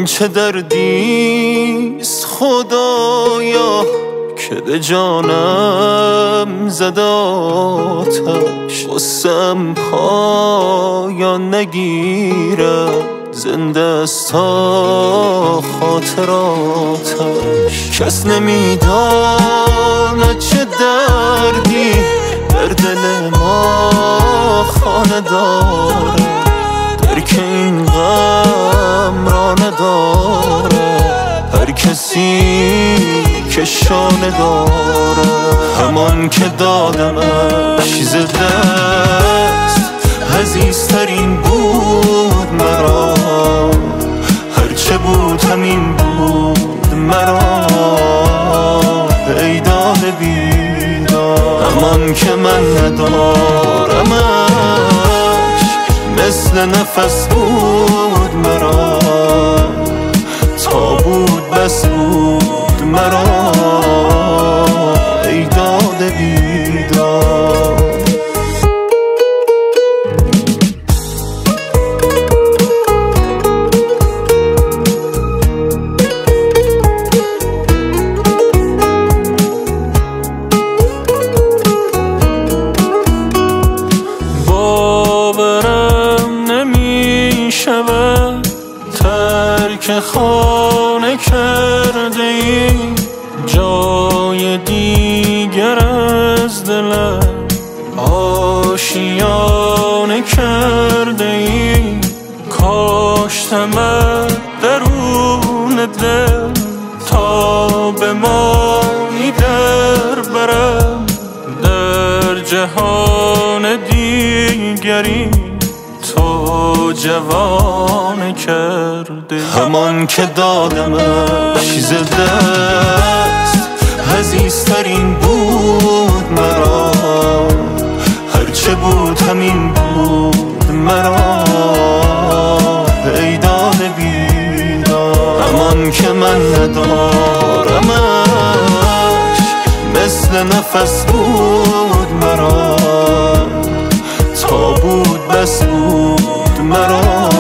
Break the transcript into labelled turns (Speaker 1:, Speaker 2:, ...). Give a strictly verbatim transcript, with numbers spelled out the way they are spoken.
Speaker 1: چه دردیست خدایا که به جانم زد آتش، قصم پایان نگیرد زنده است تا خاطراتش. کس نمیداند چه دردی در دل ما خانه داره، درک این غم را نداره هر کسی که شانه داره. همان که دادمش ز دست عزیزترین بود مرا، هرچه بود همین بود مرا. ای داد بیدار همان که من ندارمش، مثل نفس بود مرا، تا بود بس بود مرا. ای داد بیدار ترک خانه کرده ای، جای دیگر از دلم آشیانه کرده ای. کاشتمت درون دل تا بمانی در برم، در جهان دیگری تو جوان کرده. همان که دادمش ز دست عزیزترین بود مرا، هرچه بود همین بود مرا. ای داد بیدار همان که من ندارمش، مثل نفس بود مرا، تا بود بس بود مرا.